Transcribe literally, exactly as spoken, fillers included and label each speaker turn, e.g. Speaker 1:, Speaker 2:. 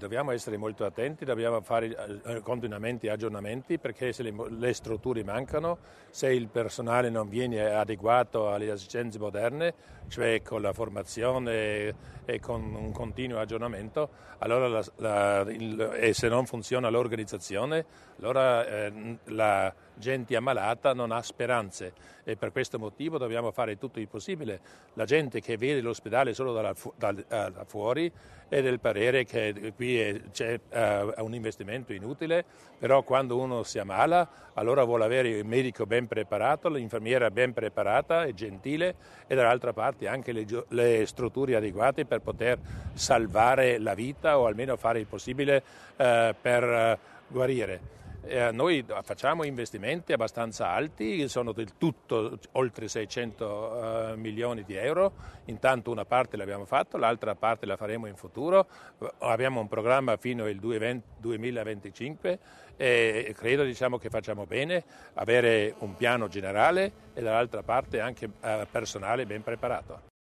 Speaker 1: dobbiamo essere molto attenti, dobbiamo fare eh, continuamente aggiornamenti, perché se le, le strutture mancano, se il personale non viene adeguato alle esigenze moderne, cioè con la formazione e con un continuo aggiornamento, allora la, la, il, e se non funziona l'organizzazione, allora eh, la gente ammalata non ha speranze, e per questo motivo dobbiamo fare tutto il possibile. La gente che vede l'ospedale solo da, da, da fuori è del parere che qui è, c'è uh, un investimento inutile, però quando uno si ammala allora vuole avere il medico ben preparato, l'infermiera ben preparata e gentile, e dall'altra parte anche le, le strutture adeguate per poter salvare la vita o almeno fare il possibile uh, per uh, guarire. Eh, noi facciamo investimenti abbastanza alti, sono del tutto oltre seicento eh, milioni di euro, intanto una parte l'abbiamo fatto, l'altra parte la faremo in futuro, abbiamo un programma fino al duemilaventicinque e credo diciamo, che facciamo bene avere un piano generale e dall'altra parte anche eh, personale ben preparato.